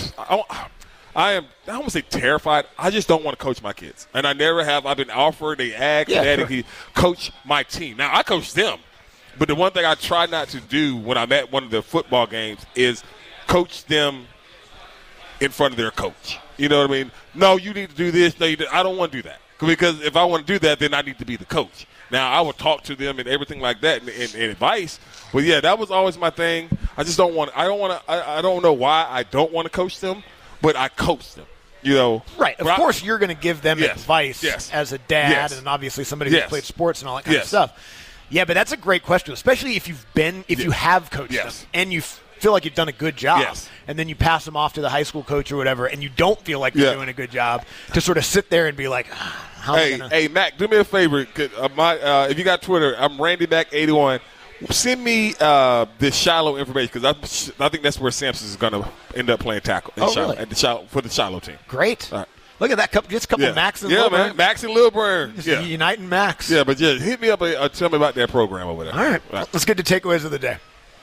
I don't want to say terrified. I just don't want to coach my kids. And I never have. I've been offered, they asked, Daddy, coach my team. Now, I coach them. But the one thing I try not to do when I'm at one of the football games is coach them in front of their coach. You know what I mean? No, you need to do this. No, I don't want to do that. Because if I want to do that, then I need to be the coach. Now, I would talk to them and everything like that and advice. But, yeah, that was always my thing. I just don't want – I don't know why I don't want to coach them, but I coach them. You know, right. Of course, you're going to give them advice as a dad and obviously somebody who's played sports and all that kind of stuff. Yeah, but that's a great question, especially if you have coached them and you feel like you've done a good job, and then you pass them off to the high school coach or whatever, and you don't feel like you're doing a good job, to sort of sit there and be like, hey, Mac, do me a favor. If you got Twitter, I'm Randy Mac 81. Send me the Shiloh information because I think that's where Sampson is going to end up playing tackle Shiloh, really? For the Shiloh team. Great. All right. Look at that couple. Just a couple Max and Lilburn. Man, Max and Lilburn. Uniting Max. Yeah, but just hit me up and tell me about that program over there. All right. Let's get to takeaways of the day.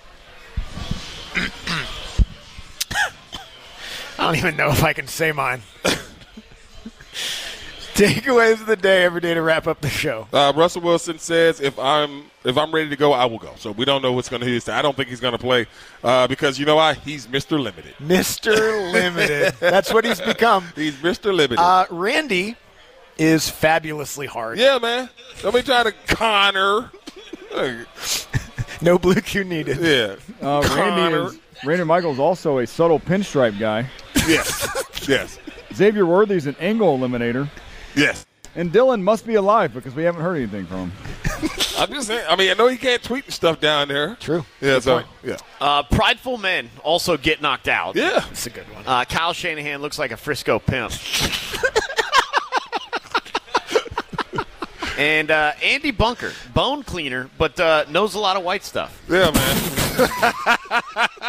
I don't even know if I can say mine. Takeaways of the day every day to wrap up the show. Russell Wilson says, if I'm ready to go, I will go. So we don't know what's going to be. I don't think he's going to play because you know why? He's Mr. Limited. Mr. Limited. That's what he's become. He's Mr. Limited. Randy is fabulously hard. Yeah, man. Don't be trying to Connor. No blue Q needed. Yeah. Randy Michael's also a subtle pinstripe guy. Yes. Xavier Worthy's an angle eliminator. Yes. And Dylan must be alive because we haven't heard anything from him. I'm just saying. I mean, I know he can't tweet stuff down there. True. Yeah. Prideful men also get knocked out. Yeah. That's a good one. Kyle Shanahan looks like a Frisco pimp. And Andy Bunker, bone cleaner, but knows a lot of white stuff. Yeah, man.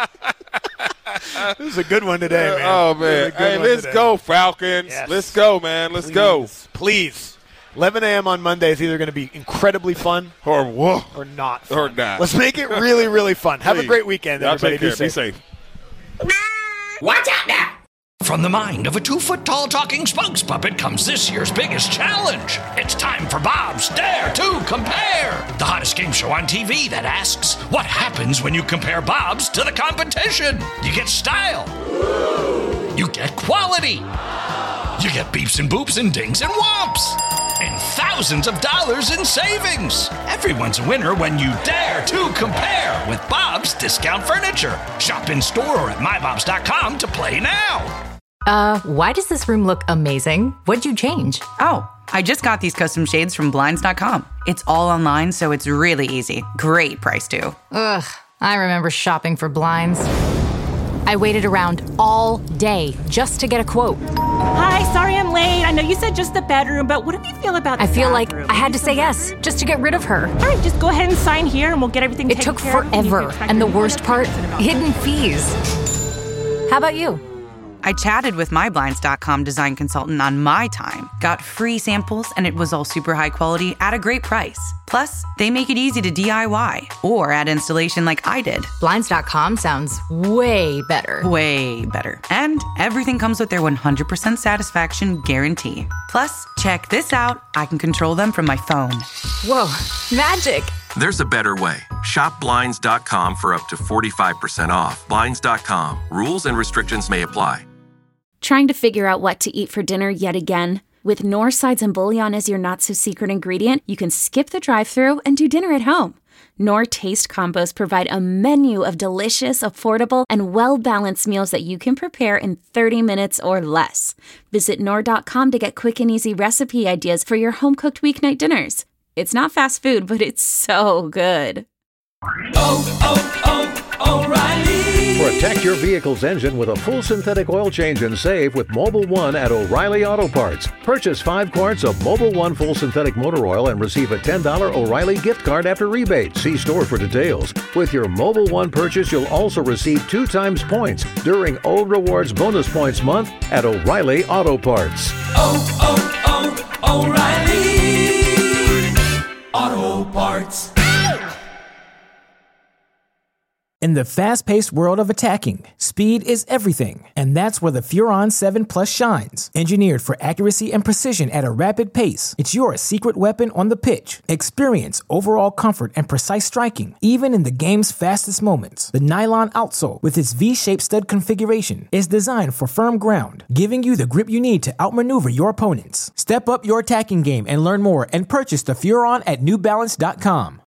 This is a good one today, man. Oh, man. Hey, let's go, Falcons. Yes. Let's go, man. Let's go. Please. 11 a.m. on Monday is either going to be incredibly fun or not fun. Or not. Let's make it really, really fun. Have a great weekend, everybody. Be safe. Watch out now! From the mind of a 2-foot-tall talking spokes puppet comes this year's biggest challenge. It's time for Bob's Dare to Compare, the hottest game show on TV that asks, what happens when you compare Bob's to the competition? You get style. You get quality. You get beeps and boops and dings and whomps. And thousands of dollars in savings. Everyone's a winner when you dare to compare with Bob's Discount Furniture. Shop in store or at mybobs.com to play now. Why does this room look amazing? What'd you change? Oh, I just got these custom shades from Blinds.com. It's all online, so it's really easy. Great price, too. Ugh, I remember shopping for blinds. I waited around all day just to get a quote. Hi, sorry I'm late. I know you said just the bedroom, but what do you feel about the I feel like bathroom? I had to say yes just to get rid of her. All right, just go ahead and sign here and we'll get everything taken care of. It took forever, and the worst part, hidden fees. How about you? I chatted with my Blinds.com design consultant on my time, got free samples, and it was all super high quality at a great price. Plus, they make it easy to DIY or add installation like I did. Blinds.com sounds way better. Way better. And everything comes with their 100% satisfaction guarantee. Plus, check this out. I can control them from my phone. Whoa, magic. There's a better way. Shop Blinds.com for up to 45% off. Blinds.com. Rules and restrictions may apply. Trying to figure out what to eat for dinner yet again? With Knorr sides and bouillon as your not-so-secret ingredient, you can skip the drive-thru and do dinner at home. Knorr Taste Combos provide a menu of delicious, affordable, and well-balanced meals that you can prepare in 30 minutes or less. Visit Knorr.com to get quick and easy recipe ideas for your home-cooked weeknight dinners. It's not fast food, but it's so good. O'Reilly. Protect your vehicle's engine with a full synthetic oil change and save with Mobil 1 at O'Reilly Auto Parts. Purchase 5 quarts of Mobil 1 full synthetic motor oil and receive a $10 O'Reilly gift card after rebate. See store for details. With your Mobil 1 purchase, you'll also receive 2 times points during O Rewards Bonus Points Month at O'Reilly Auto Parts. O'Reilly Auto Parts. In the fast-paced world of attacking, speed is everything, and that's where the Furon 7 Plus shines. Engineered for accuracy and precision at a rapid pace, it's your secret weapon on the pitch. Experience overall comfort and precise striking, even in the game's fastest moments. The nylon outsole, with its V-shaped stud configuration, is designed for firm ground, giving you the grip you need to outmaneuver your opponents. Step up your attacking game and learn more and purchase the Furon at NewBalance.com.